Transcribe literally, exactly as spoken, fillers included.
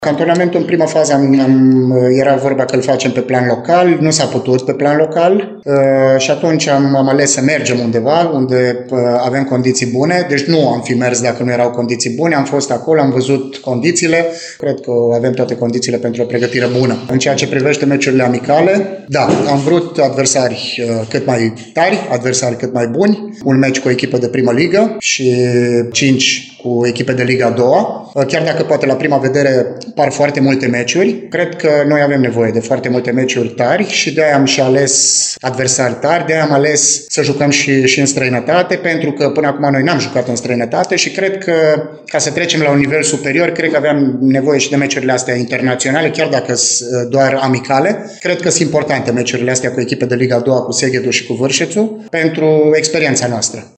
Cantonamentul în prima fază am, am, era vorba că îl facem pe plan local, nu s-a putut pe plan local uh, și atunci am, am ales să mergem undeva unde uh, avem condiții bune, deci nu am fi mers dacă nu erau condiții bune, am fost acolo, am văzut condițiile, cred că avem toate condițiile pentru o pregătire bună. În ceea ce privește meciurile amicale, da, am vrut adversari uh, cât mai tari, adversari cât mai buni, un meci cu o echipă de primă ligă și cinci cu echipe de Liga a doua, uh, chiar dacă poate la prima vedere par foarte multe meciuri. Cred că noi avem nevoie de foarte multe meciuri tari și de-aia am și ales adversari tari, de-aia am ales să jucăm și, și în străinătate, pentru că până acum noi n-am jucat în străinătate și cred că ca să trecem la un nivel superior, cred că aveam nevoie și de meciurile astea internaționale, chiar dacă sunt doar amicale. Cred că sunt importante meciurile astea cu echipe de Liga a doua, cu Segedul și cu Vârșețul, pentru experiența noastră.